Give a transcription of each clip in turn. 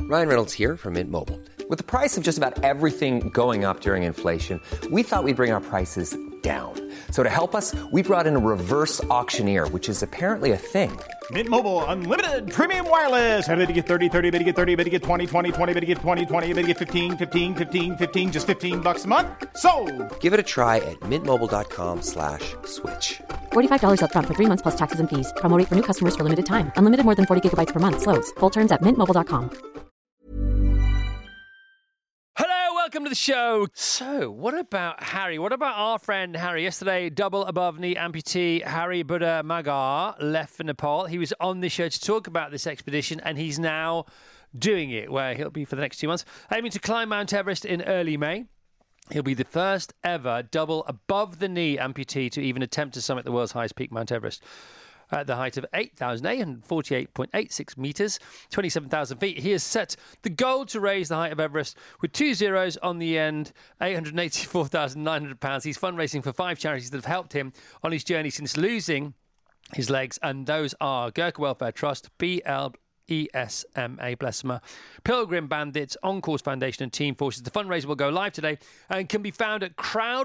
Ryan Reynolds here from Mint Mobile. With the price of just about everything going up during inflation, we thought we'd bring our prices down. So to help us, we brought in a reverse auctioneer, which is apparently a thing. Mint Mobile Unlimited Premium Wireless. How to get 30, 30, bit to get 30, bit to get 20, 20, 20, bit to get 20, 20, bit to get 15, 15, 15, 15, just $15 a month? Sold! Give it a try at mintmobile.com/switch. $45 up front for 3 months plus taxes and fees. Promo rate for new customers for limited time. Unlimited more than 40 gigabytes per month. Slows full terms at mintmobile.com. Hello, welcome to the show. So, what about Harry? What about our friend Harry? Yesterday, double above knee amputee Harry Buddha Magar left for Nepal. He was on the show to talk about this expedition, and he's now doing it, where he'll be for the next 2 months, aiming to climb Mount Everest in early May. He'll be the first ever double above the knee amputee to even attempt to summit the world's highest peak, Mount Everest. At the height of 8,848.86 metres, 27,000 feet. He has set the goal to raise the height of Everest with 2 zeros on the end, £884,900. He's fundraising for 5 charities that have helped him on his journey since losing his legs, and those are Gurkha Welfare Trust, ESMA, bless them, Pilgrim Bandits, On-Course Foundation and Team Forces. The fundraiser will go live today and can be found at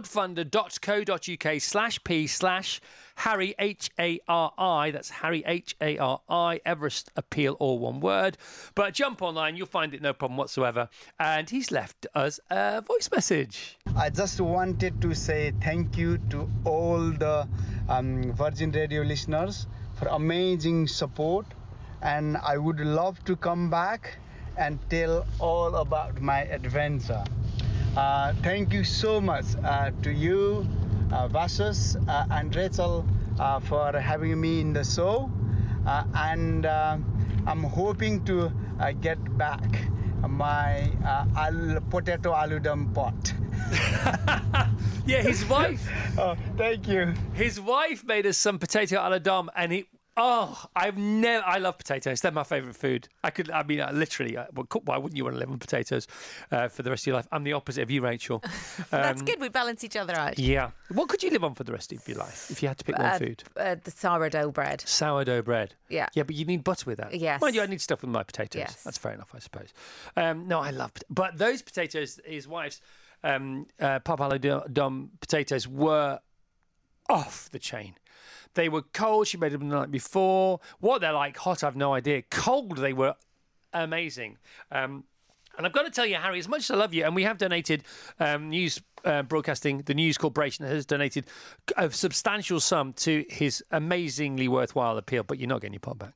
crowdfunder.co.uk/P/Harry, H-A-R-I. That's Harry, H-A-R-I, Everest Appeal, all one word. But jump online, you'll find it no problem whatsoever. And he's left us a voice message. I just wanted to say thank you to all the Virgin Radio listeners for amazing support. And I would love to come back and tell all about my adventure. Thank you so much to you, Vassos and Rachel, for having me in the show. And I'm hoping to get back my potato aloo pot. Yeah, his wife. Thank you. His wife made us some potato aloo dum, and I love potatoes. They're my favourite food. Literally, why wouldn't you want to live on potatoes for the rest of your life? I'm the opposite of you, Rachel. That's good. We balance each other out. Yeah. What could you live on for the rest of your life if you had to pick one food? The sourdough bread. Sourdough bread. Yeah. Yeah, but you need butter with that. Yes. Mind you, I need stuff with my potatoes. Yes. That's fair enough, I suppose. No, I love but those potatoes, his wife's Pop Aloo Dum potatoes were off the chain. They were cold. She made them the night before. What they're like hot, I've no idea. Cold, they were amazing. And I've got to tell you, Harry, as much as I love you, and we have donated News Broadcasting, the News Corporation has donated a substantial sum to his amazingly worthwhile appeal, but you're not getting your pot back.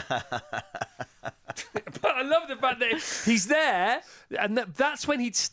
But I love the fact that he's there, and that's when he'd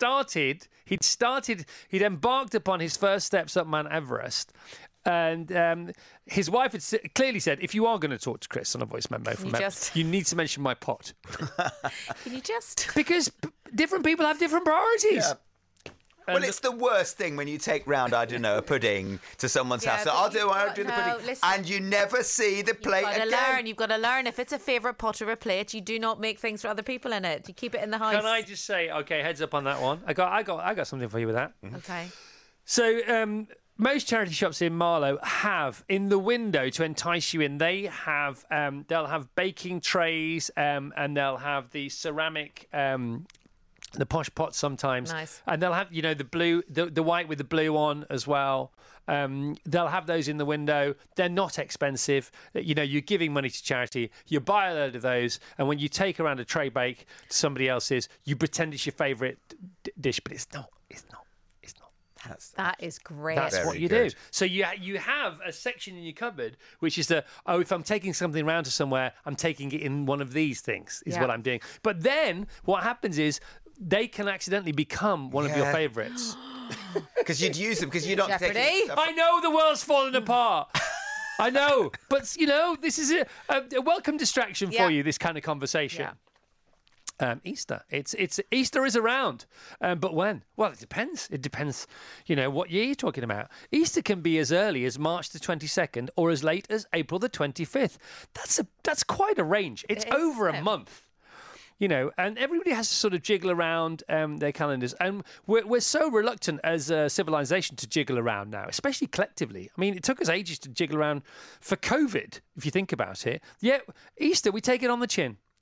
embarked upon his first steps up Mount Everest. And his wife had clearly said, if you are going to talk to Chris on a voice memo from him, you need to mention my pot. Can you just? Because different people have different priorities. Yeah. Well, it's the worst thing when you take round, I don't know, a pudding to someone's house. So I'll do the pudding. Listen, and you never see the plate again. You've got to learn. If it's a favourite pot or a plate, you do not make things for other people in it. You keep it in the house. Can I just say, okay, heads up on that one. I got something for you with that. Mm-hmm. Okay. So, most charity shops in Marlow have in the window to entice you in. They have they'll have baking trays and they'll have the ceramic the posh pots sometimes. Nice. And they'll have the blue the white with the blue on as well. They'll have those in the window. They're not expensive. You're giving money to charity. You buy a load of those, and when you take around a tray bake to somebody else's, you pretend it's your favourite dish, but it's not. That is great. That's what you do. So you have a section in your cupboard which is if I'm taking something around to somewhere, I'm taking it in one of these things is what I'm doing. But then what happens is they can accidentally become one of your favourites. Because you'd use them because you're not Jeopardy. taking stuff. I know the world's falling apart. I know. But, this is a welcome distraction for you, this kind of conversation. Yeah. Easter. It's Easter is around, but when? Well, it depends. It depends, what year you're talking about. Easter can be as early as March the 22nd or as late as April the 25th. That's quite a range. It's over a month. And everybody has to sort of jiggle around their calendars. And we're so reluctant as a civilization to jiggle around now, especially collectively. I mean, it took us ages to jiggle around for COVID, if you think about it. Yet Easter, we take it on the chin.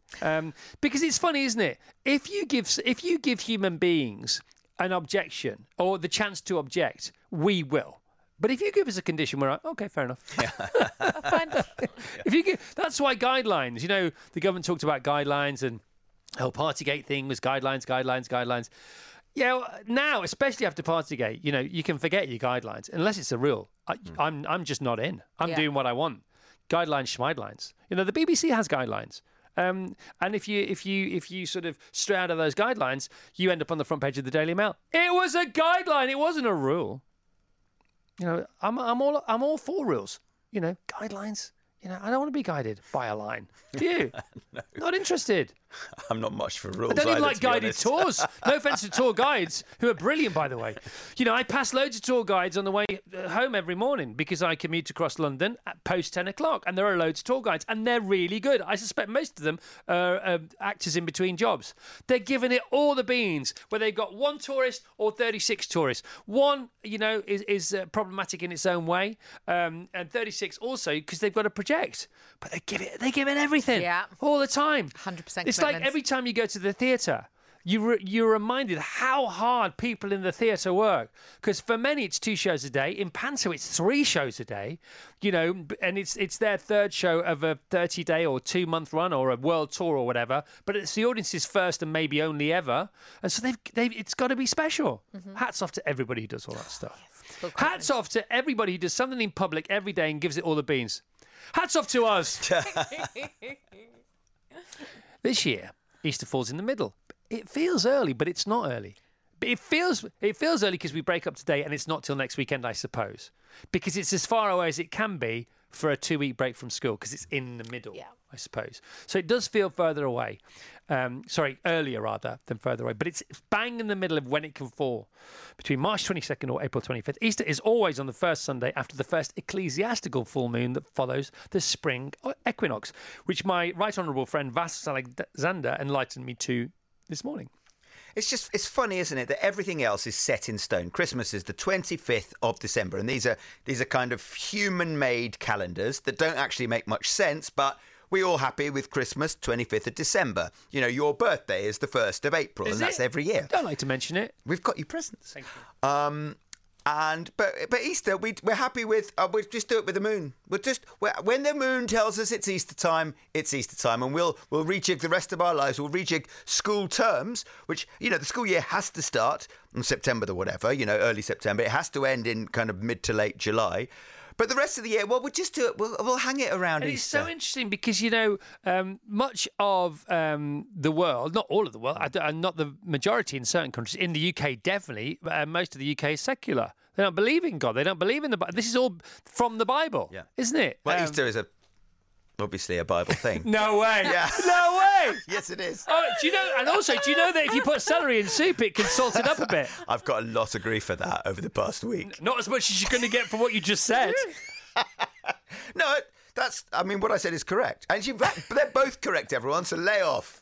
Because it's funny, isn't it? If you give human beings an objection or the chance to object, we will. But if you give us a condition, we're like, okay, fair enough. That's why guidelines. You know, the government talked about guidelines and Partygate thing was guidelines. Yeah, now, especially after Partygate, you know, you can forget your guidelines unless it's a rule. I'm just not in. I'm doing what I want. Guidelines, schmidelines. You know, the BBC has guidelines. And if you sort of stray out of those guidelines, you end up on the front page of the Daily Mail. It was a guideline. It wasn't a rule. You know, I'm all for rules. You know, guidelines. You know, I don't want to be guided by a line. Do you? No. Not interested. I'm not much for rules. I don't even either, like guided tours. No offence to tour guides, who are brilliant, by the way. You know, I pass loads of tour guides on the way home every morning because I commute across London at post 10 o'clock, and there are loads of tour guides, and they're really good. I suspect most of them are actors in between jobs. They're giving it all the beans, where they've got one tourist or 36 tourists. One, you know, is problematic in its own way, and 36 also because they've got to project. But they give it everything all the time. 100%. It's like every time you go to the theatre, you're reminded how hard people in the theatre work. Because for many, it's 2 shows a day. In Panto, it's 3 shows a day. You know, and it's their third show of a 30-day or 2-month run or a world tour or whatever. But it's the audience's first and maybe only ever. And so it's got to be special. Mm-hmm. Hats off to everybody who does all that stuff. Yes, hats off to everybody who does something in public every day and gives it all the beans. Hats off to us. This year, Easter falls in the middle. It feels early, but it's not early. It feels early because we break up today and it's not till next weekend, I suppose. Because it's as far away as it can be for a 2-week break from school because it's in the middle, I suppose. So it does feel further away. Earlier rather than further away. But it's bang in the middle of when it can fall. Between March 22nd or April 25th. Easter is always on the first Sunday after the first ecclesiastical full moon that follows the spring equinox, which my Right Honourable friend Vassos Alexander enlightened me to this morning. It's funny, isn't it, that everything else is set in stone. Christmas is the 25th of December, and these are kind of human-made calendars that don't actually make much sense, but we're all happy with Christmas, 25th of December. You know, your birthday is the 1st of April, and that's every year. Don't like to mention it. We've got you presents. Thank you. But Easter, we're happy with. We'll just do it with the moon. When the moon tells us it's Easter time, and we'll rejig the rest of our lives. We'll rejig school terms, which, you know, the school year has to start in September or whatever. You know, early September. It has to end in kind of mid to late July. But the rest of the year, well, we'll just do it. We'll hang it around and Easter. It's so interesting because, you know, much of the world, not all of the world, and not the majority in certain countries, in the UK definitely, most of the UK is secular. They don't believe in God. They don't believe in the Bible. This is all from the Bible, isn't it? Well, Easter is obviously a Bible thing. No way. Yeah. No way. Yes, it is. Oh, do you know? And also, do you know that if you put celery in soup, it can salt it up a bit? I've got a lot of grief for that over the past week. Not as much as you're going to get for what you just said. No, what I said is correct. And they're both correct, everyone, so lay off.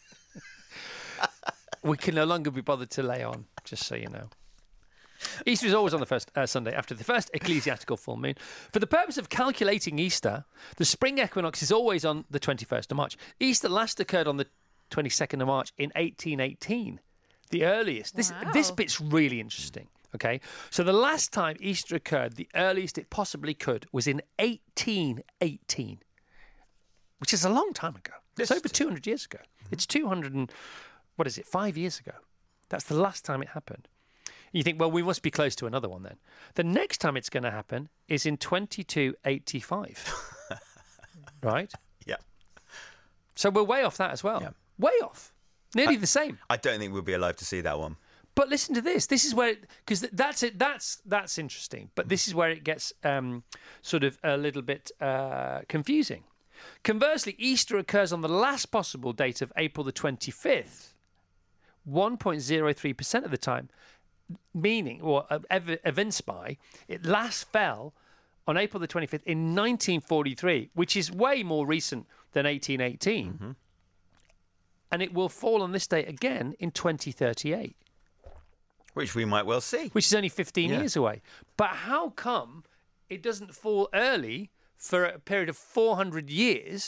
We can no longer be bothered to lay on, just so you know. Easter is always on the first Sunday after the first ecclesiastical full moon. For the purpose of calculating Easter, the spring equinox is always on the 21st of March. Easter last occurred on the 22nd of March in 1818, the earliest. This bit's really interesting. Okay, so the last time Easter occurred, the earliest it possibly could, was in 1818, which is a long time ago. It's over 200 years ago. It's 5 years ago. That's the last time it happened. You think, well, we must be close to another one then. The next time it's going to happen is in 2285. Right? Yeah. So we're way off that as well. Yeah. Way off. Nearly the same. I don't think we'll be alive to see that one. But listen to this. This is where, because that's it. That's interesting. But this is where it gets sort of a little bit confusing. Conversely, Easter occurs on the last possible date of April the 25th, 1.03% of the time. Meaning, or evinced by, it last fell on April the 25th in 1943, which is way more recent than 1818. Mm-hmm. And it will fall on this date again in 2038. Which we might well see. Which is only 15 years away. But how come it doesn't fall early for a period of 400 years,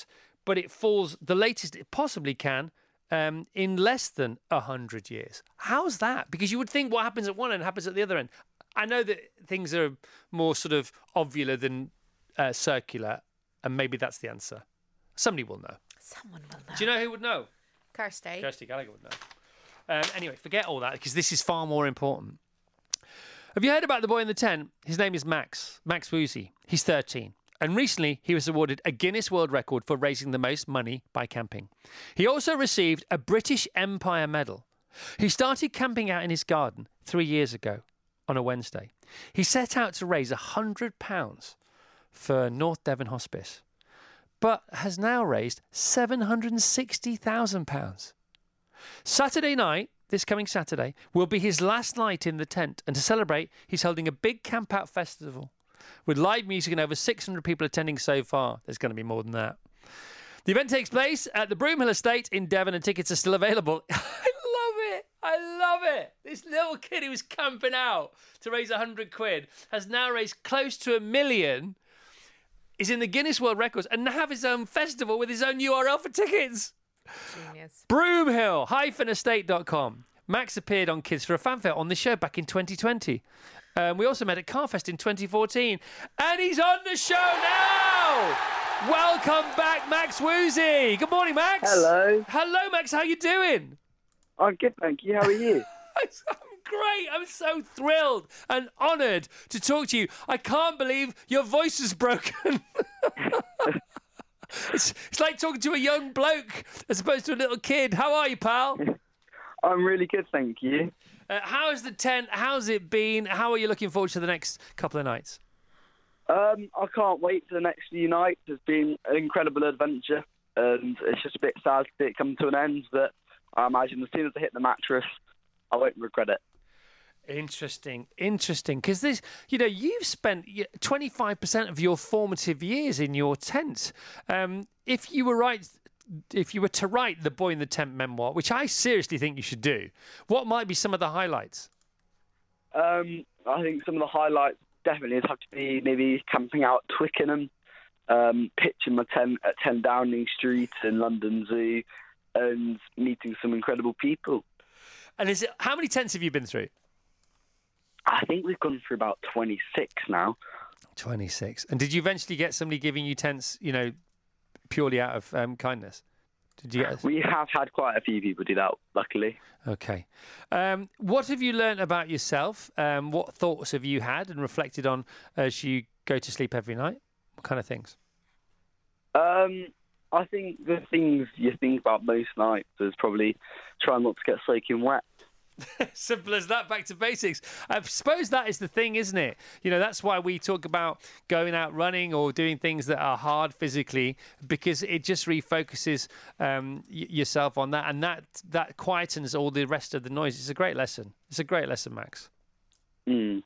but it falls the latest it possibly can in less than 100 years. How's that? Because you would think what happens at one end happens at the other end. I know that things are more sort of ovular than circular, and maybe that's the answer. Somebody will know. Someone will know. Do you know who would know? Kirsty. Kirsty Gallagher would know. Anyway, forget all that because this is far more important. Have you heard about the boy in the tent? His name is Max Woozy. He's 13. And recently, he was awarded a Guinness World Record for raising the most money by camping. He also received a British Empire Medal. He started camping out in his garden 3 years ago on a Wednesday. He set out to raise £100 for North Devon Hospice, but has now raised £760,000. Saturday night, this coming Saturday, will be his last night in the tent, and to celebrate, he's holding a big camp-out festival with live music and over 600 people attending so far. There's going to be more than that. The event takes place at the Broomhill Estate in Devon, and tickets are still available. I love it. This little kid who was camping out to raise £100 has now raised close to £1 million, is in the Guinness World Records, and now have his own festival with his own URL for tickets. Genius. Broomhill-estate.com. Max appeared on Kids for a Fanfare on the show back in 2020. We also met at Carfest in 2014. And he's on the show now! Welcome back, Max Woozy. Good morning, Max. Hello. Hello, Max. How you doing? I'm good, thank you. How are you? I'm great. I'm so thrilled and honoured to talk to you. I can't believe your voice is broken. It's like talking to a young bloke as opposed to a little kid. How are you, pal? I'm really good, thank you. How's the tent? How's it been? How are you looking forward to the next couple of nights? I can't wait for the next few nights. It's been an incredible adventure, and it's just a bit sad to see it come to an end, but I imagine as soon as I hit the mattress, I won't regret it. Interesting. Because this, you've spent 25% of your formative years in your tent. If you were to write the Boy in the Tent memoir, which I seriously think you should do, what might be some of the highlights? I think some of the highlights definitely would have to be maybe camping out at Twickenham, pitching my tent at 10 Downing Street in London Zoo, and meeting some incredible people. And how many tents have you been through? I think we've gone through about 26 now. 26. And did you eventually get somebody giving you tents, purely out of kindness? Did you get? We have had quite a few people do that, luckily. Okay. What have you learned about yourself? What thoughts have you had and reflected on as you go to sleep every night? What kind of things? I think the things you think about most nights is probably trying not to get soaking wet. Simple as that, back to basics. I suppose that is the thing, isn't it? That's why we talk about going out running or doing things that are hard physically, because it just refocuses yourself on that, and that quietens all the rest of the noise. It's a great lesson. It's a great lesson, Max. Mm.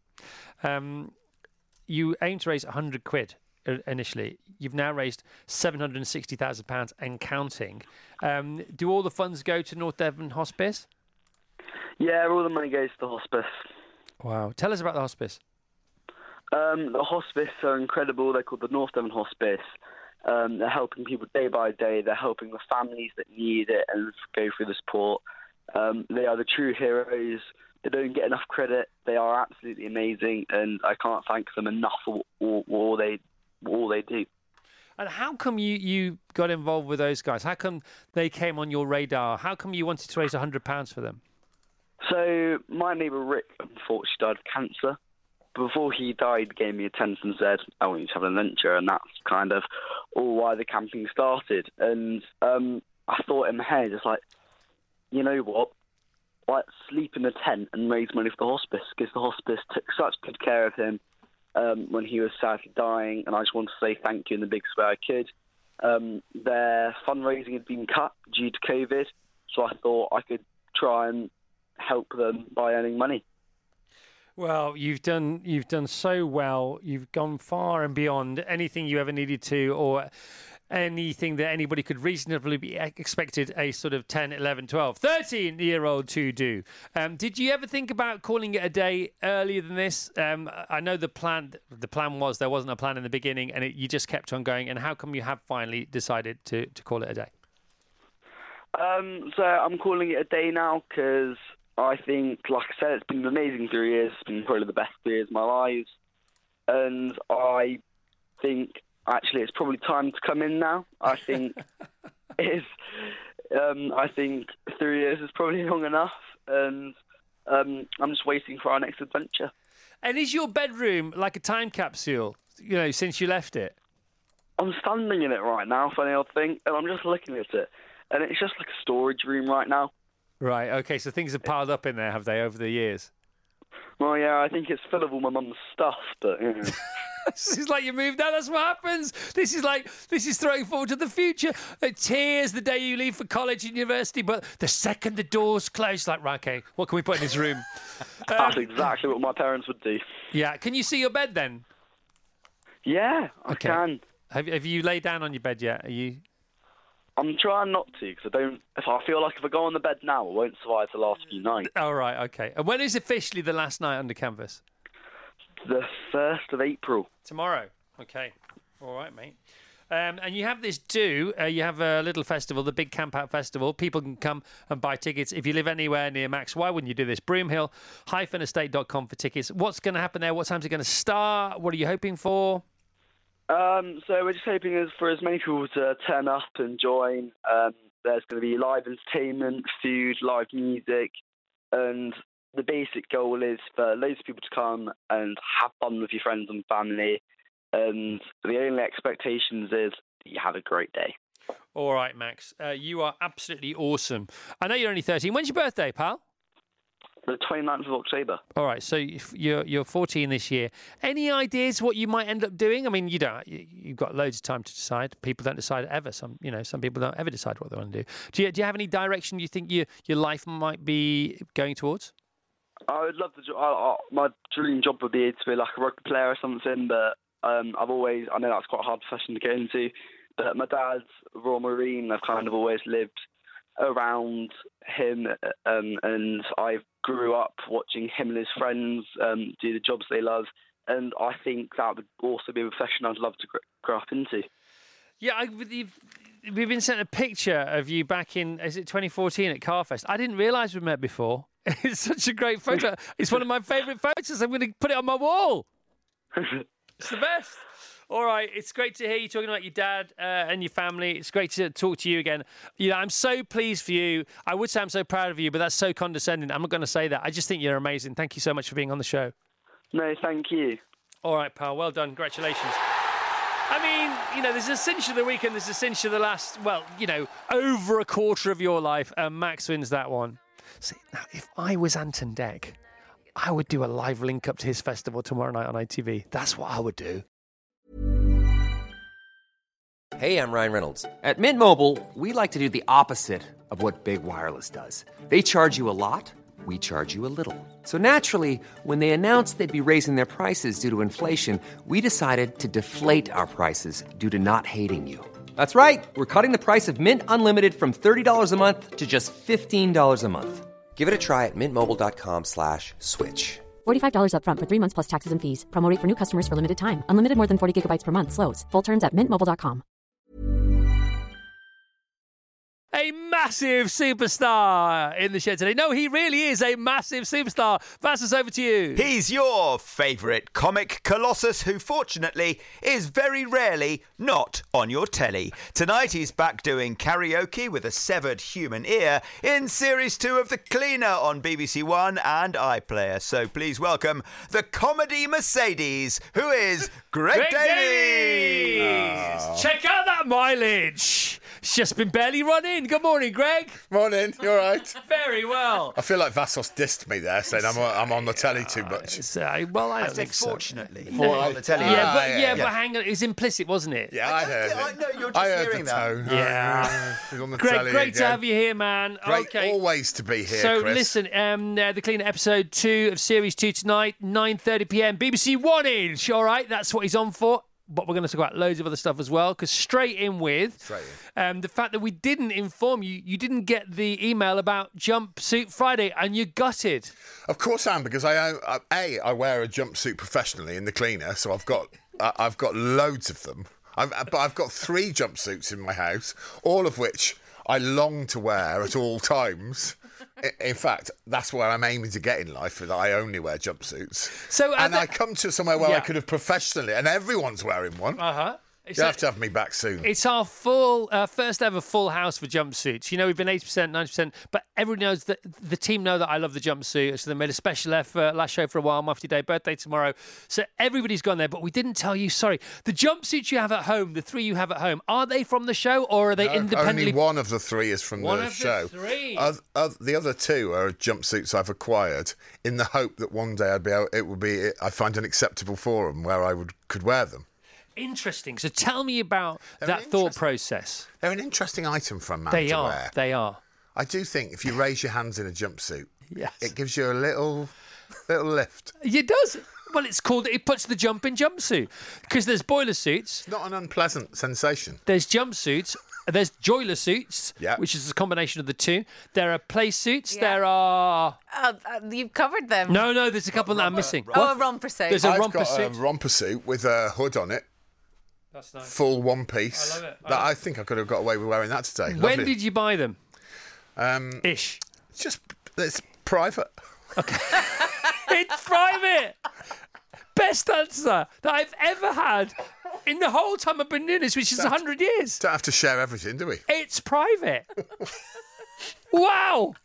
You aim to raise £100 initially. You've now raised £760,000 and counting. Do all the funds go to North Devon Hospice? Yeah, all the money goes to the hospice. Wow. Tell us about the hospice. The hospice are incredible. They're called the North Devon Hospice. They're helping people day by day. They're helping the families that need it and go through the support. They are the true heroes. They don't get enough credit. They are absolutely amazing, and I can't thank them enough for all they do. And how come you got involved with those guys? How come they came on your radar? How come you wanted to raise £100 for them? So my neighbour Rick, unfortunately, died of cancer. Before he died, he gave me a tent and said, I want you to have an adventure, and that's kind of all why the camping started. And I thought in my head, it's like, you know what? Let's sleep in a tent and raise money for the hospice, because the hospice took such good care of him when he was sadly dying, and I just wanted to say thank you in the biggest way I could. Their fundraising had been cut due to COVID, so I thought I could try and help them by earning money. Well, you've done so well. You've gone far and beyond anything you ever needed to, or anything that anybody could reasonably be expected a sort of 10, 11, 12, 13-year-old to do. Did you ever think about calling it a day earlier than this? I know the plan was there wasn't a plan in the beginning, and you just kept on going. And how come you have finally decided to call it a day? So I'm calling it a day now because I think, like I said, it's been an amazing 3 years. It's been probably the best 3 years of my life. And I think, actually, it's probably time to come in now. I think I think 3 years is probably long enough. And I'm just waiting for our next adventure. And is your bedroom like a time capsule, since you left it? I'm standing in it right now, funny old thing, and I'm just looking at it. And it's just like a storage room right now. Right, okay, so things have piled up in there, have they, over the years? Well, yeah, I think it's full of all my mum's stuff, but, This is like you moved out, that's what happens. This is throwing forward to the future. Tears the day you leave for college and university, but the second the doors close, like, right, okay, what can we put in this room? That's exactly what my parents would do. Yeah, can you see your bed then? Yeah, I can. Have you laid down on your bed yet? I'm trying not to, because I feel like if I go on the bed now, I won't survive the last few nights. Oh, right, okay. And when is officially the last night under canvas? The 1st of April. Tomorrow. Okay. All right, mate. And you have this you have a little festival, the Big Camp Out Festival. People can come and buy tickets. If you live anywhere near Max, why wouldn't you do this? Broomhill-estate.com for tickets. What's going to happen there? What time's it going to start? What are you hoping for? So we're just hoping for as many people to turn up and join. There's going to be live entertainment, food, live music, and the basic goal is for loads of people to come and have fun with your friends and family. And the only expectations is that you have a great day. All right, Max. You are absolutely awesome. I know you're only 13. When's your birthday, pal? The 29th of October. All right, so you're 14 this year. Any ideas what you might end up doing? I mean, you've got loads of time to decide. People don't decide ever. Some people don't ever decide what they want to do. Do you have any direction you think your life might be going towards? I would love to. My dream job would be to be like a rugby player or something, but I know that's quite a hard profession to get into. But my dad's Royal Marine. I've kind of always lived around him, and I grew up watching him and his friends do the jobs they love, and I think that would also be a profession I'd love to grow up into. Yeah, we've been sent a picture of you back in, is it 2014 at Carfest? I didn't realise we met before. It's such a great photo. It's one of my favourite photos. I'm going to put it on my wall. It's the best. All right, it's great to hear you talking about your dad and your family. It's great to talk to you again. I'm so pleased for you. I would say I'm so proud of you, but that's so condescending. I'm not going to say that. I just think you're amazing. Thank you so much for being on the show. No, thank you. All right, pal. Well done. Congratulations. I mean, there's a cinch of the week and there's a cinch of the last, over a quarter of your life, and Max wins that one. See, now, if I was Anton Deck, I would do a live link up to his festival tomorrow night on ITV. That's what I would do. Hey, I'm Ryan Reynolds. At Mint Mobile, we like to do the opposite of what Big Wireless does. They charge you a lot, we charge you a little. So naturally, when they announced they'd be raising their prices due to inflation, we decided to deflate our prices due to not hating you. That's right. We're cutting the price of Mint Unlimited from $30 a month to just $15 a month. Give it a try at mintmobile.com/switch. $45 up front for 3 months plus taxes and fees. Promo rate for new customers for limited time. Unlimited more than 40 gigabytes per month. Slows full terms at mintmobile.com. A massive superstar in the shed today. No, he really is a massive superstar. Vassos, over to you. He's your favourite comic colossus who, fortunately, is very rarely not on your telly. Tonight he's back doing karaoke with a severed human ear in Series 2 of The Cleaner on BBC One and iPlayer. So please welcome the comedy Mercedes, who is Greg Davies. Check out that mileage. It's just been barely run in. Good morning, Greg. Morning, you all right? Very well. I feel like Vassos dissed me there, saying I'm on the telly too much. I don't think so. Fortunately. On the telly. But hang on, it was implicit, wasn't it? Yeah, I heard it. No, you're just hearing the that. tone. Yeah. He's on the Greg, telly great to again. have you here, man. Great Okay. always to be here, So Chris. listen, The Cleaner episode 2 of Series 2 tonight, 9:30 p.m. BBC 1 inch. All right, that's what he's on for. but we're going to talk about loads of other stuff as well. Because straight in with the fact that we didn't inform you, you didn't get the email about Jumpsuit Friday, and you're gutted. Of course I am, because I wear a jumpsuit professionally in the cleaner, so I've got loads of them. But I've got 3 jumpsuits in my house, all of which I long to wear at all times. In fact, that's where I'm aiming to get in life, that I only wear jumpsuits. I come to somewhere where I could have professionally, and everyone's wearing one. You have to have me back soon. It's our first ever full house for jumpsuits. You know, we've been 80%, 90%, but everyone knows that the team know that I love the jumpsuit. So they made a special effort last show for a while. My 50-day birthday tomorrow. So everybody's gone there, but we didn't tell you. Sorry. The jumpsuits you have at home, the 3 you have at home, are they from the show or are they independently? Only one of the 3 is from the show. The 3. The other 2 are jumpsuits I've acquired in the hope that one day I find an acceptable forum where I could wear them. Interesting. So tell me about that thought process. They're an interesting item for a man to wear. They are. I do think if you raise your hands in a jumpsuit, yes, it gives you a little lift. It does. Well, it puts the jump in jumpsuit. Because there's boiler suits. Not an unpleasant sensation. There's jumpsuits. There's joiler suits, which is a combination of the 2. There are play suits. Yeah. There are... you've covered them. No, there's a couple that I'm missing. A romper suit. There's a romper suit. I've got a romper suit with a hood on it. That's nice. Full one piece. I love it. I think I could have got away with wearing that today. When did you buy them? It's private. Okay. It's private. Best answer that I've ever had in the whole time I've been doing this, which is 100 years. Don't have to share everything, do we? It's private. Wow.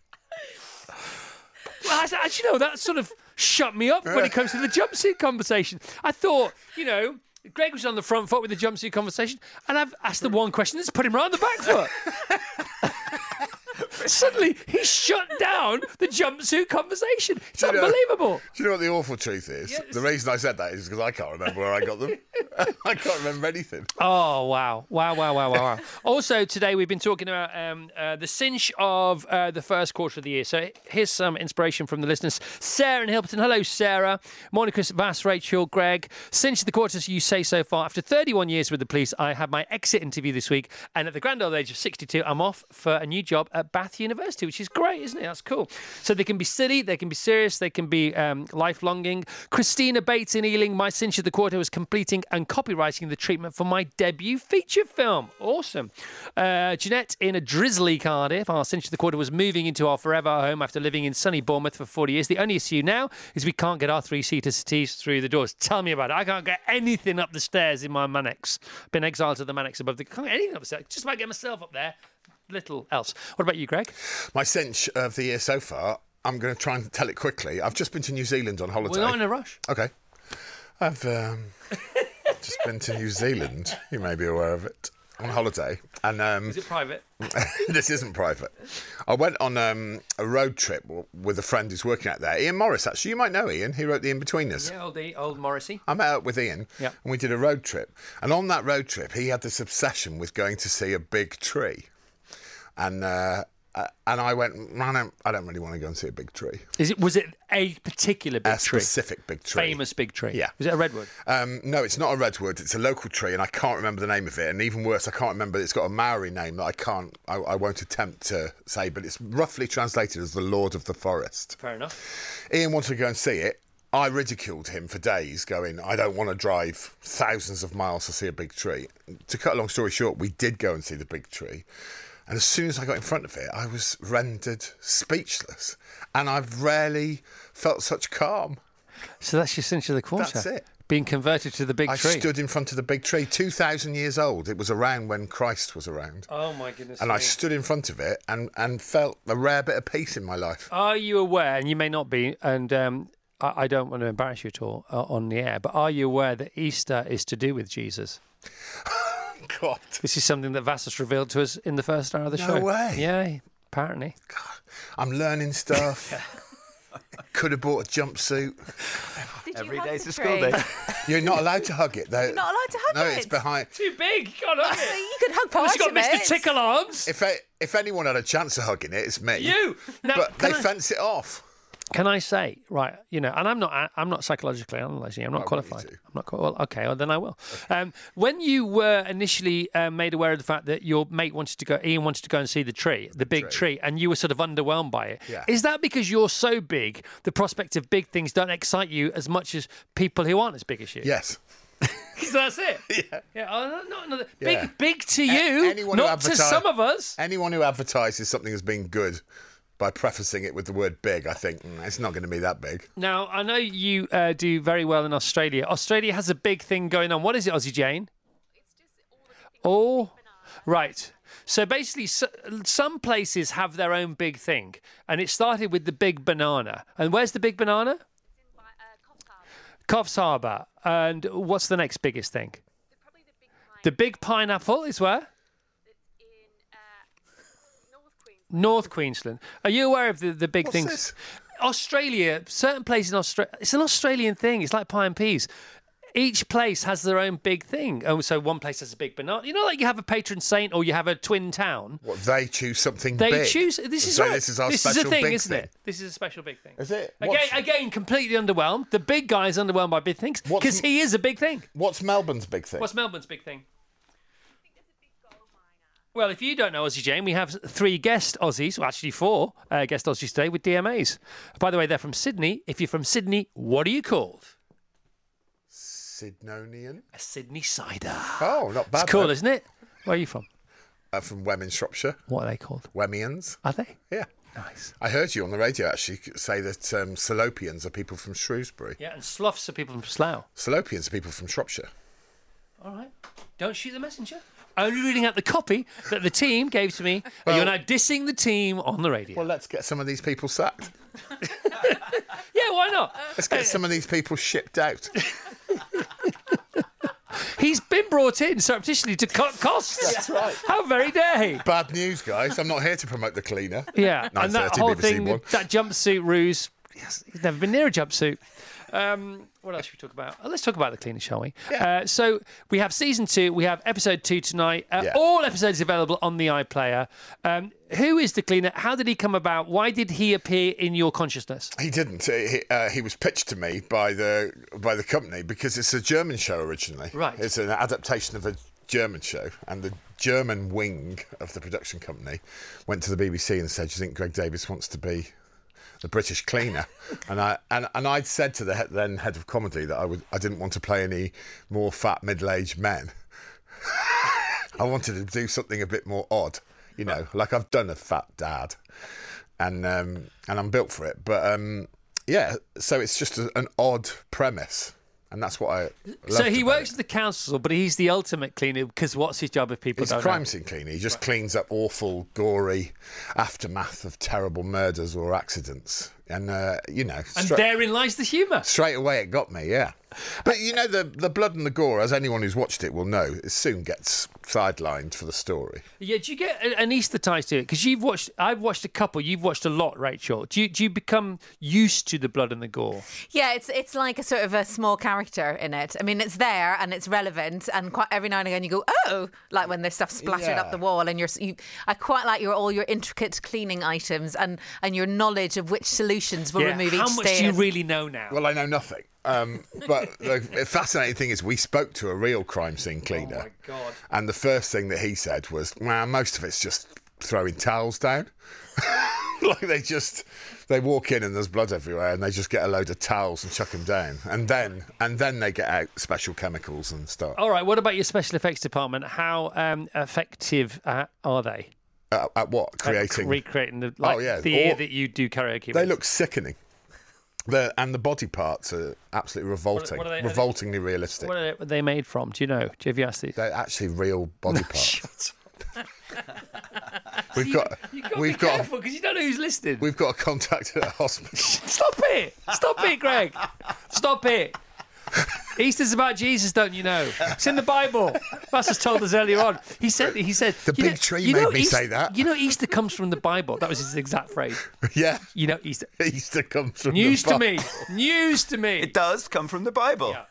Well, actually, no, that sort of shut me up when it comes to the jumpsuit conversation. I thought, Greg was on the front foot with the jumpsuit conversation, and I've asked the one question that's put him right on the back foot. Suddenly, he shut down the jumpsuit conversation. It's unbelievable. Do you know what the awful truth is? Yes. The reason I said that is because I can't remember where I got them. I can't remember anything. Oh, wow. Wow. Also, today we've been talking about the cinch of the first quarter of the year. So here's some inspiration from the listeners. Sarah in Hilton. Hello, Sarah. Monica, Vass, Rachel, Greg. Cinch of the quarters you say so far. After 31 years with the police, I had my exit interview this week. And at the grand old age of 62, I'm off for a new job at Bath University, which is great, isn't it? That's cool. So they can be silly, they can be serious, they can be lifelonging. Christina Bates in Ealing, my cinch of the quarter was completing and copywriting the treatment for my debut feature film. Awesome. Jeanette in a drizzly Cardiff, our cinch of the quarter was moving into our forever home after living in sunny Bournemouth for 40 years. The only issue now is we can't get our 3-seater settees through the doors. Tell me about it. I can't get anything up the stairs in my Manx. Been exiled to the Manx above. Can't get anything up the stairs. Just about get myself up there. Little else. What about you, Greg? My cinch of the year so far, I'm going to try and tell it quickly. I've just been to New Zealand on holiday. We're not in a rush. Okay. I've just been to New Zealand. You may be aware of it. On holiday. And is it private? This isn't private. I went on a road trip with a friend who's working out there. Ian Morris, actually. You might know Ian. He wrote The In-Betweeners. Yeah, old Morrissey. I met up with Ian and we did a road trip. And on that road trip, he had this obsession with going to see a big tree. And I went, I don't really want to go and see a big tree. Was it a particular big tree? A specific big tree. Famous big tree? Yeah. Was it a redwood? No, it's not a redwood. It's a local tree, and I can't remember the name of it. And even worse, I can't remember. It's got a Maori name that I won't attempt to say, but it's roughly translated as the Lord of the Forest. Fair enough. Ian wanted to go and see it. I ridiculed him for days, going, I don't want to drive thousands of miles to see a big tree. To cut a long story short, we did go and see the big tree. And as soon as I got in front of it, I was rendered speechless. And I've rarely felt such calm. So that's your cinch of the quarter? That's it. Being converted to the big tree? I stood in front of the big tree, 2,000 years old. It was around when Christ was around. Oh, my goodness. And I stood in front of it and felt a rare bit of peace in my life. Are you aware, and you may not be, and I don't want to embarrass you at all on the air, but are you aware that Easter is to do with Jesus? God. This is something that Vassos revealed to us in the first hour of the show. No way. Yeah, apparently. God, I'm learning stuff. Could have bought a jumpsuit. Every day's a school day. You're not allowed to hug it, though. You're not allowed to hug it? No, it's behind. Too big. You can't hug it. You could hug parts It's got of it. Mr. Tickle arms. If anyone had a chance of hugging it, it's me. You. Now, but they fence it off. Can I say, right, and I'm not psychologically analysing, I'm not qualified. I'm not well, okay, well, then I will. When you were initially made aware of the fact that your mate Ian wanted to go and see the big tree, and you were sort of underwhelmed by it, is that because you're so big, the prospect of big things don't excite you as much as people who aren't as big as you? Yes. So that's it. Yeah. Not another big to you, not to some of us. Anyone who advertises something as being good by prefacing it with the word big, I think it's not going to be that big. Now, I know you do very well in Australia. Australia has a big thing going on. What is it, Aussie Jane? It's just all the big Right. So basically, some places have their own big thing. And it started with the big banana. And where's the big banana? It's in Coffs Harbour. And what's the next biggest thing? Probably the big pineapple. The big pineapple is where? North Queensland. Are you aware of the big things? This? Australia, certain places in Australia, it's an Australian thing. It's like pie and peas. Each place has their own big thing. Oh, so one place has a big banana. Like you have a patron saint or you have a twin town. What, they choose something big? This is right. Right. This is our this special is a thing, big isn't thing. it? This is a special big thing. Is it? Again, completely underwhelmed. The big guy is underwhelmed by big things because he is a big thing. What's Melbourne's big thing? What's Melbourne's big thing? Well, if you don't know Aussie Jane, we have 3 guest Aussies, well, actually 4 guest Aussies today with DMAs. By the way, they're from Sydney. If you're from Sydney, what are you called? Sydnonian. A Sydney cider. Oh, not bad. It's cool, isn't it? Where are you from? From Wem in Shropshire. What are they called? Wemians. Are they? Yeah. Nice. I heard you on the radio actually say that Salopians are people from Shrewsbury. Yeah, and Sloughs are people from Slough. Salopians are people from Shropshire. All right. Don't shoot the messenger. Only reading out the copy that the team gave to me. Well, you're now dissing the team on the radio. Well, let's get some of these people sacked. Yeah, why not? Let's get some of these people shipped out. He's been brought in surreptitiously to cut costs. That's right. How very dare he? Bad news, guys. I'm not here to promote the cleaner. Yeah, and that 9:30 whole BBC thing, One. that jumpsuit ruse, he's never been near a jumpsuit. What else should we talk about? Let's talk about the cleaner, shall we? Yeah. So we have season 2. We have episode 2 tonight. All episodes available on the iPlayer. Who is the cleaner? How did he come about? Why did he appear in your consciousness? He didn't. He was pitched to me by the company because it's a German show originally. Right. It's an adaptation of a German show, and the German wing of the production company went to the BBC and said, "Do you think Greg Davies wants to be the British cleaner?" and I'd said to the then head of comedy that I didn't want to play any more fat middle-aged men. I wanted to do something a bit more odd, like I've done a fat dad, and I'm built for it. But so it's just an odd premise. And that's what I love. So he works at the council, but he's the ultimate cleaner because what's his job if people He's don't a crime know? scene cleaner. He just cleans up awful, gory aftermath of terrible murders or accidents. And, And therein lies the humour. Straight away it got me, yeah. But, the blood and the gore, as anyone who's watched it will know, it soon gets sidelined for the story. Yeah, do you get an Easter ties to it? Because I've watched a couple, you've watched a lot, Rachel. Do you become used to the blood and the gore? Yeah, it's like a sort of a small character in it. I mean, it's there and it's relevant, and quite every now and again you go, oh, like when there's stuff splattered up the wall, and I quite like all your intricate cleaning items and your knowledge of which solutions will remove each How much stain. do you really know now? Well, I know nothing. But the fascinating thing is we spoke to a real crime scene cleaner. Oh, my God. And the first thing that he said was, well, most of it's just throwing towels down. Like they walk in and there's blood everywhere and they just get a load of towels and chuck them down. And then they get out special chemicals and stuff. All right, what about your special effects department? How effective are they? At what? Creating? Recreating the year that you do karaoke. They look sickening. And the body parts are absolutely revolting. What are they, revoltingly realistic. What are they made from? Do you know? Have you asked these? They're actually real body parts. We've got careful because you don't know who's listening. We've got a contact at a hospital. Stop it, Greg. Stop it. Easter's about Jesus, don't you know? It's in the Bible. Pastor's told us earlier on. He said the big tree made me say that. You know, Easter comes from the Bible. That was his exact phrase. Yeah. You know, Easter comes from news the Bible. News to me. It does come from the Bible. Yeah.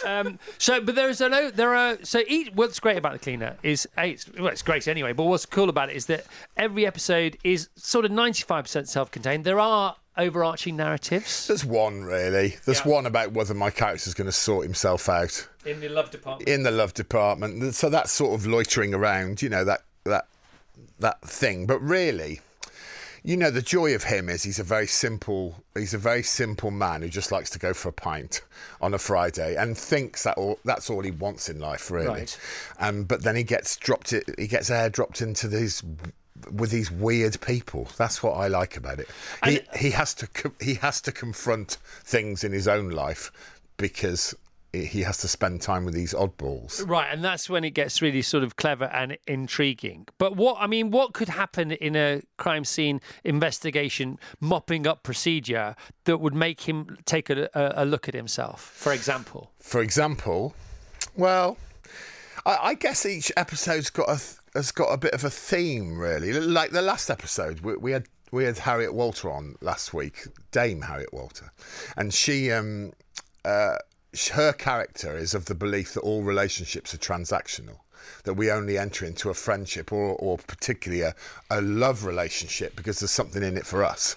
What's great about the cleaner is it's great anyway. But what's cool about it is that every episode is sort of 95% self-contained. There are overarching narratives? There's one, really. There's one about whether my character's going to sort himself out. In the love department. In the love department. So that's sort of loitering around, that thing. But really, the joy of him is he's a very simple man who just likes to go for a pint on a Friday and thinks that's all he wants in life, really. Right. But then he gets airdropped into these weird people. That's what I like about it. He has to confront things in his own life because he has to spend time with these oddballs. Right, and that's when it gets really sort of clever and intriguing. But what could happen in a crime scene investigation, mopping up procedure that would make him take a look at himself, for example? Well, I guess each episode's has got a bit of a theme, really. Like the last episode, we had Harriet Walter on last week, Dame Harriet Walter, and she her character is of the belief that all relationships are transactional, that we only enter into a friendship or particularly a love relationship because there's something in it for us,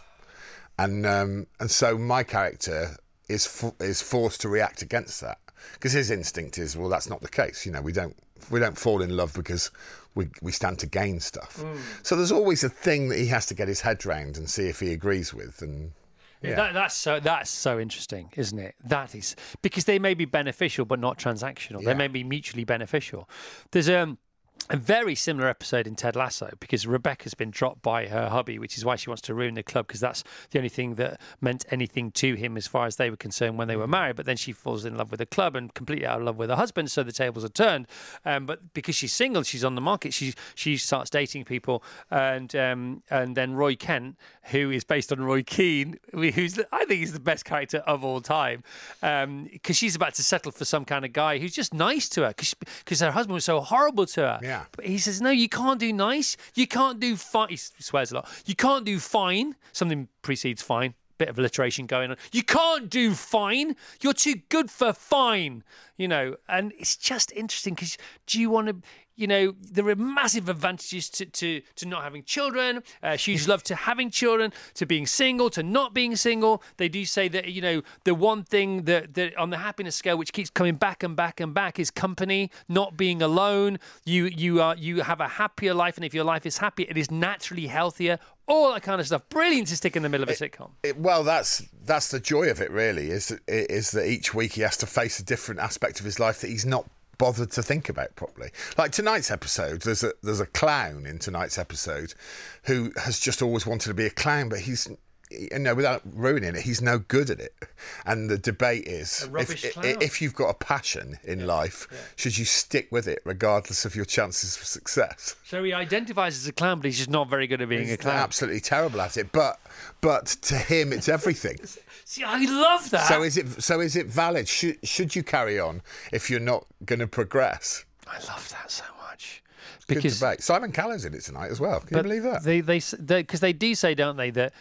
and so my character is forced to react against that because his instinct is, well, that's not the case. We don't fall in love because we stand to gain stuff. So there's always a thing that he has to get his head round and see if he agrees with. And that's so interesting, isn't it? That is because they may be beneficial but not transactional. They may be mutually beneficial. There's a very similar episode in Ted Lasso because Rebecca's been dropped by her hubby, which is why she wants to ruin the club because that's the only thing that meant anything to him as far as they were concerned when they were married. But then she falls in love with the club and completely out of love with her husband, so the tables are turned. But because she's single, she's on the market. She starts dating people, and then Roy Kent, who is based on Roy Keane, who's I think he's the best character of all time, because she's about to settle for some kind of guy who's just nice to her because her husband was so horrible to her. Yeah. But he says, no, you can't do nice. You can't do fine. He swears a lot. You can't do fine. Something precedes fine. Bit of alliteration going on. You can't do fine. You're too good for fine. And it's just interesting because do you want to... there are massive advantages to not having children, huge love to having children, to being single, to not being single. They do say that, the one thing that on the happiness scale, which keeps coming back and back and back, is company, not being alone. You have a happier life, and if your life is happy, it is naturally healthier. All that kind of stuff. Brilliant to stick in the middle of a sitcom. Well, that's the joy of it, really, is that each week he has to face a different aspect of his life that he's not bothered to think about properly. Like tonight's episode, there's a clown in tonight's episode who has just always wanted to be a clown, but he's, without ruining it, he's no good at it. And the debate is, if you've got a passion in life, should you stick with it regardless of your chances for success? So he identifies as a clown, but he's just not very good at being a clown. Absolutely terrible at it, but to him, it's everything. See, I love that. So is it valid? Should you carry on if you're not going to progress? I love that so much. Good debate. Simon Callow's in it tonight as well. Can you believe that? Because they do say, don't they, that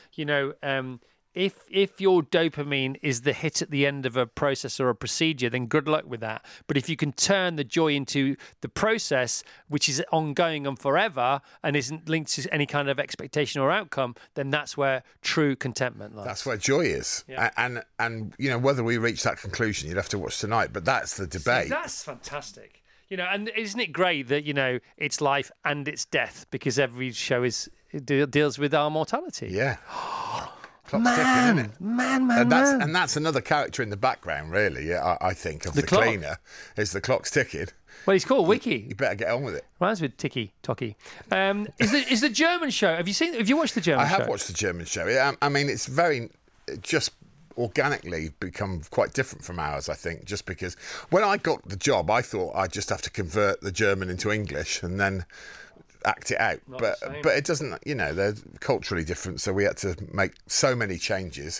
if your dopamine is the hit at the end of a process or a procedure, then good luck with that. But if you can turn the joy into the process, which is ongoing and forever and isn't linked to any kind of expectation or outcome, then that's where true contentment lies. That's where joy is. Yeah. And whether we reach that conclusion, you'd have to watch tonight. But that's the debate. See, that's fantastic. And isn't it great that, it's life and it's death, because every show deals with our mortality. Yeah. Clock's ticking, isn't it? Man. And that's another character in the background, really, I think, of the cleaner, is the clock's ticking. Well, he's called Wiki. You better get on with it. Reminds me of Tiki Toki. Is the German show? Have you watched the German show? I have watched the German show. I mean, it's very just organically become quite different from ours, I think, just because when I got the job, I thought I'd just have to convert the German into English and then act it out. But it doesn't, they're culturally different, so we had to make so many changes.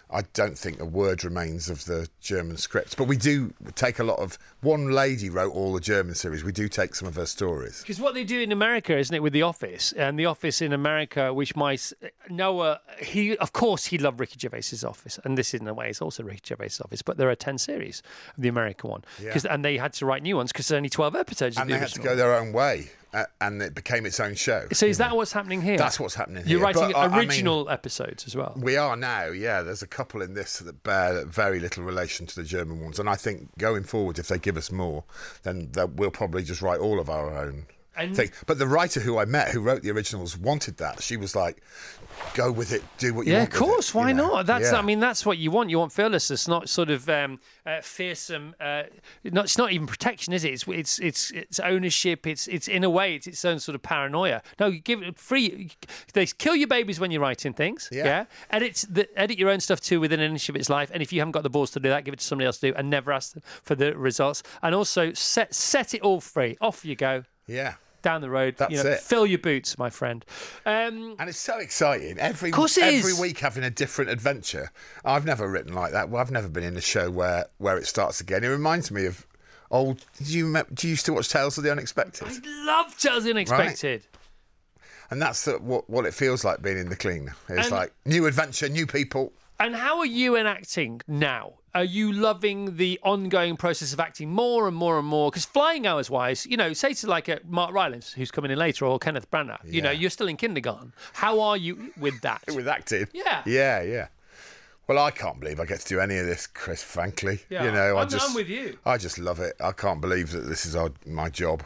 I don't think a word remains of the German scripts. But we do take a lot of... One lady wrote all the German series. We do take some of her stories. Because what they do in America, isn't it, with The Office? And The Office in America, which Noah, he loved Ricky Gervais's Office. And this, in a way, is also Ricky Gervais's Office. But there are 10 series of the American one. Yeah. And they had to write new ones because there's only 12 episodes of And the they had to original. go their own way. And it became its own show. So is that what's happening here? That's what's happening here. You're writing But, original episodes as well. We are now, yeah. There's a couple in this that bear very little relation to the German ones. And I think going forward, if they give us more, then we'll probably just write all of our own thing. But the writer who I met, who wrote the originals, wanted that. She was like, go with it, do what you want. Yeah, of course. Why not? That's, Yeah. I mean, that's what you want. You want fearlessness, not sort of fearsome. It's not even protection, is it? It's ownership. It's in a way, it's its own sort of paranoia. No, you give it free. They kill your babies when you're writing things. Yeah. Edit your own stuff too within an inch of its life. And if you haven't got the balls to do that, give it to somebody else to do, and never ask them for the results. And also set it all free. Off you go. Yeah. Down the road. That's it. Fill your boots, my friend. And it's so exciting. Every course it every is. week having a different adventure. I've never written like that. Well, I've never been in a show where it starts again. It reminds me of old... Do you used to watch Tales of the Unexpected? I love Tales of the Unexpected. And that's what it feels like being in the Cleaner. It's And- like new adventure, new people. And how are you in acting now? Are you loving the ongoing process of acting more and more and more? Because flying hours-wise, say to like Mark Rylance, who's coming in later, or Kenneth Branagh, you're still in kindergarten. How are you with that? With acting? Yeah. Yeah. Well, I can't believe I get to do any of this, Chris, frankly. Yeah, I'm with you. I just love it. I can't believe that this is my job,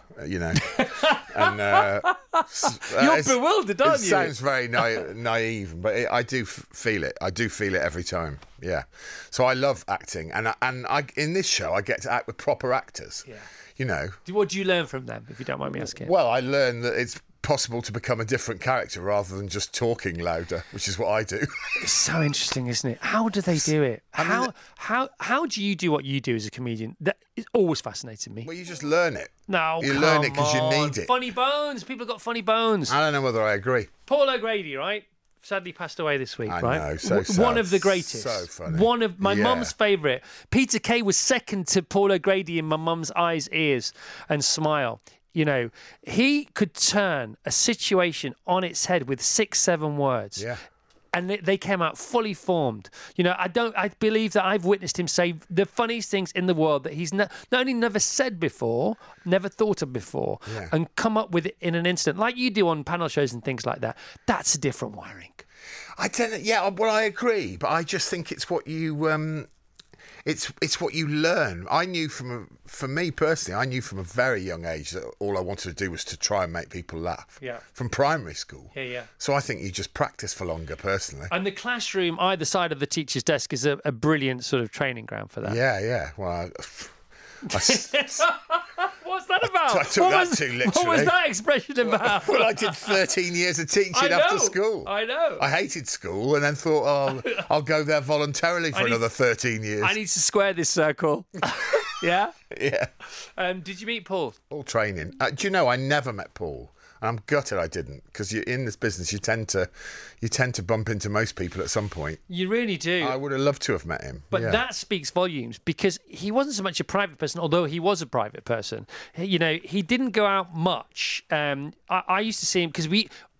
And You're bewildered, aren't you? It sounds very naive, but I do feel it. I do feel it every time. Yeah. So I love acting, and I in this show I get to act with proper actors. Yeah. What do you learn from them, if you don't mind me asking? Well, I learned that it's possible to become a different character rather than just talking louder, which is what I do. It's so interesting, isn't it? How do they do it? How do you do what you do as a comedian? That is always fascinated me. Well, you just learn it. No, you learn it because you need it. Funny bones. People have got funny bones. I don't know whether I agree. Paul O'Grady, right? Sadly passed away this week, I right? know, so sad. One of the greatest. So funny. One of my mum's favourite. Peter Kay was second to Paul O'Grady in my mum's eyes, ears, and smile. He could turn a situation on its head with 6-7 words. Yeah. And they came out fully formed. I believe that I've witnessed him say the funniest things in the world that he's not only never said before, never thought of before, and come up with it in an instant, like you do on panel shows and things like that. That's a different wiring. I don't know. Yeah, well, I agree, but I just think it's what you it's what you learn. I knew for me personally, I knew from a very young age that all I wanted to do was to try and make people laugh. Yeah. From primary school. Yeah. So I think you just practice for longer, personally. And the classroom, either side of the teacher's desk, is a brilliant sort of training ground for that. Yeah. Well, What's that about? I took that too literally. What was that expression about? Well, I did 13 years of teaching after school. I know. I hated school and then thought, I'll go there voluntarily for another 13 years. I need to square this circle. Yeah? Yeah. Did you meet Paul? All training. Do you know, I never met Paul. And I'm gutted I didn't, because you're in this business, you tend to bump into most people at some point. You really do. I would have loved to have met him. But that speaks volumes, because he wasn't so much a private person, although he was a private person. He didn't go out much. I used to see him because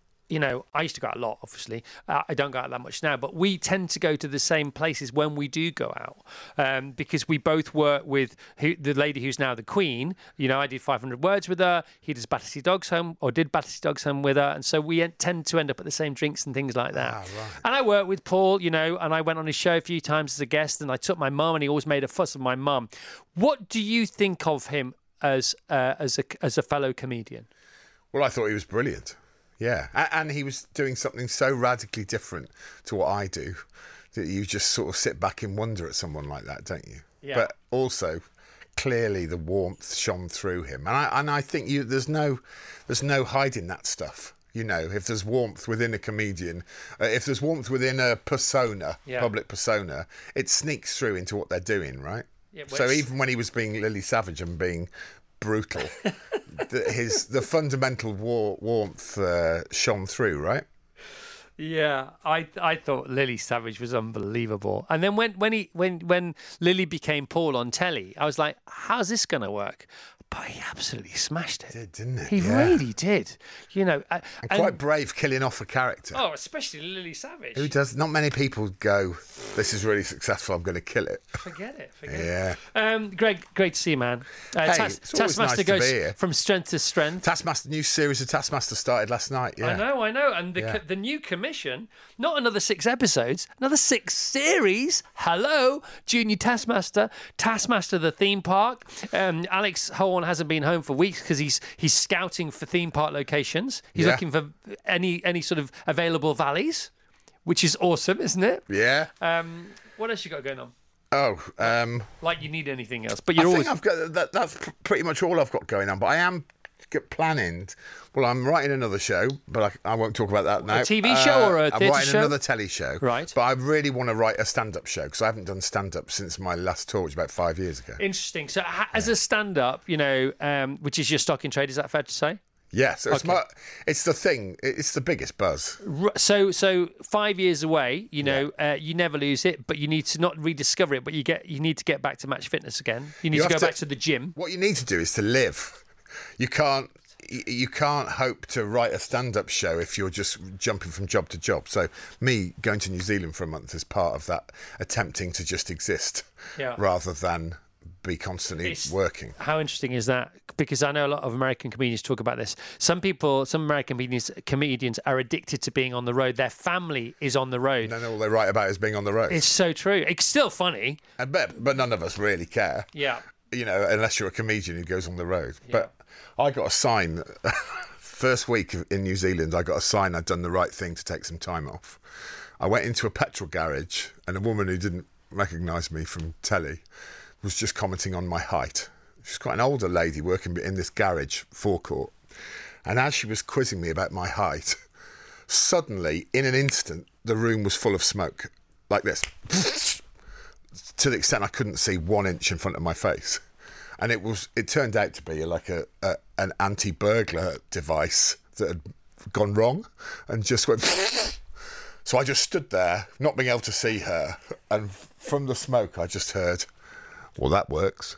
I used to go out a lot, obviously. I don't go out that much now, but we tend to go to the same places when we do go out, because we both work with the lady who's now the Queen. I did 500 Words with her. He does Battersea Dogs Home, or did Battersea Dogs Home with her. And so we tend to end up at the same drinks and things like that. Right. And I work with Paul, and I went on his show a few times as a guest, and I took my mum, and he always made a fuss of my mum. What do you think of him as a fellow comedian? Well, I thought he was brilliant. Yeah, and he was doing something so radically different to what I do that you just sort of sit back in wonder at someone like that, don't you? Yeah. But also, clearly the warmth shone through him, and I think there's no hiding that stuff. If there's warmth within a comedian, if there's warmth within a persona, public persona, it sneaks through into what they're doing, right? Yeah, so even when he was being Lily Savage and being brutal, the fundamental warmth shone through, right? Yeah, I thought Lily Savage was unbelievable. And then when Lily became Paul on telly, I was like, how's this going to work? But he absolutely smashed it. Didn't it? He really did. You know, and quite brave killing off a character. Oh, especially Lily Savage. Who does? Not many people go, this is really successful, I'm going to kill it. Forget it. Yeah. Greg, great to see you, man. It's always Taskmaster nice to goes be here. from strength to strength. Taskmaster, new series of Taskmaster started last night. Yeah. I know. And the new commission, not another 6 episodes, another 6 series. Hello, Junior Taskmaster, Taskmaster the theme park. Alex Horn hasn't been home for weeks because he's scouting for theme park locations. He's looking for any sort of available valleys, which is awesome, isn't it? Yeah. What else you got going on? Oh, like you need anything else? But you're always. Think I've got that's pretty much all I've got going on. But I am planning. Well, I'm writing another show, but I won't talk about that now. A TV show or a theatre show? I'm writing another telly show. Right. But I really want to write a stand-up show because I haven't done stand-up since my last tour, which was about 5 years ago. Interesting. So, as a stand-up, you know, which is your stock in trade, is that fair to say? Yeah, so it's the thing. It's the biggest buzz. So 5 years away, you know, you never lose it, but you need to not rediscover it. But you need to get back to match fitness again. You need to go back to the gym. What you need to do is to live. You can't hope to write a stand-up show if you're just jumping from job to job. So me going to New Zealand for a month is part of that, attempting to just exist rather than be constantly working. How interesting is that? Because I know a lot of American comedians talk about this. Some American comedians are addicted to being on the road. Their family is on the road. And then all they write about is being on the road. It's so true. It's still funny. But none of us really care. Yeah. You know, unless you're a comedian who goes on the road. Yeah. But I got a sign, first week in New Zealand, I got a sign I'd done the right thing to take some time off. I went into a petrol garage and a woman who didn't recognise me from telly was just commenting on my height. She's quite an older lady working in this garage forecourt. And as she was quizzing me about my height, suddenly, in an instant, the room was full of smoke, like this, to the extent I couldn't see 1 inch in front of my face. And it turned out to be like an anti-burglar device that had gone wrong and just went... So I just stood there, not being able to see her, and from the smoke I just heard, well, that works.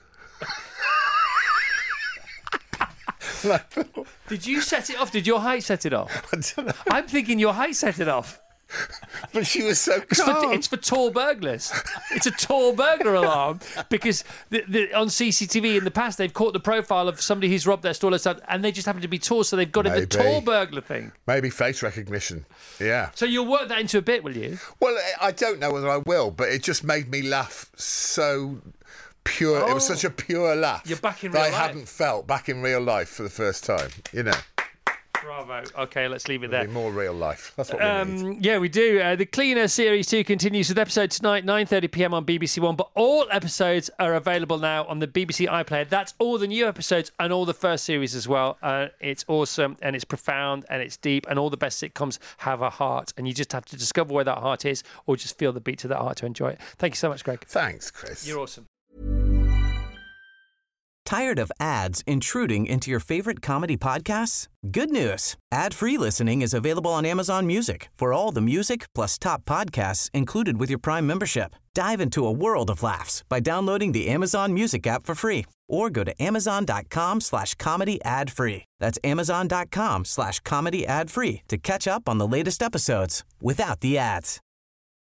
Did you set it off? Did your height set it off? I don't know. I'm thinking your height set it off. But she was so calm. It's for tall burglars. It's a tall burglar alarm because on CCTV in the past they've caught the profile of somebody who's robbed their store and they just happen to be tall, so they've got the tall burglar thing. Maybe face recognition. Yeah. So you'll work that into a bit, will you? Well, I don't know whether I will, but it just made me laugh so pure. Oh. It was such a pure laugh. You're back in real life. I hadn't felt back in real life for the first time. You know. Bravo. Okay, let's leave it there. More real life. That's what we need. Yeah, we do. The Cleaner Series 2 continues with episode tonight, 9:30 p.m. on BBC One. But all episodes are available now on the BBC iPlayer. That's all the new episodes and all the first series as well. It's awesome and it's profound and it's deep, and all the best sitcoms have a heart. And you just have to discover where that heart is or just feel the beat of that heart to enjoy it. Thank you so much, Greg. Thanks, Chris. You're awesome. Tired of ads intruding into your favorite comedy podcasts? Good news. Ad-free listening is available on Amazon Music for all the music plus top podcasts included with your Prime membership. Dive into a world of laughs by downloading the Amazon Music app for free or go to amazon.com/comedy ad-free. That's amazon.com/comedy ad-free to catch up on the latest episodes without the ads.